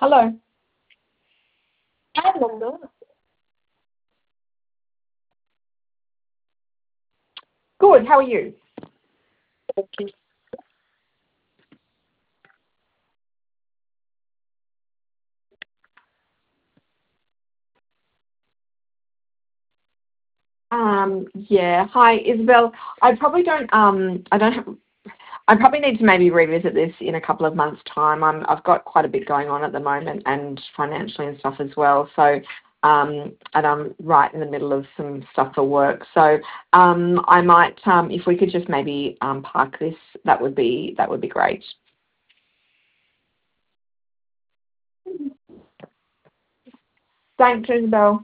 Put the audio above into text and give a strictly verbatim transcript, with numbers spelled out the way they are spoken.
Hello. Hi, Nandu. Good. How are you? Okay. Um, yeah. Hi, Isabel. I probably don't. Um, I don't have. I probably need to maybe revisit this in a couple of months' time. I'm. I've got quite a bit going on at the moment, and financially and stuff as well. So, um, and I'm right in the middle of some stuff for work. So, um, I might. Um, if we could just maybe um park this, that would be that would be great. Thanks, Isabel.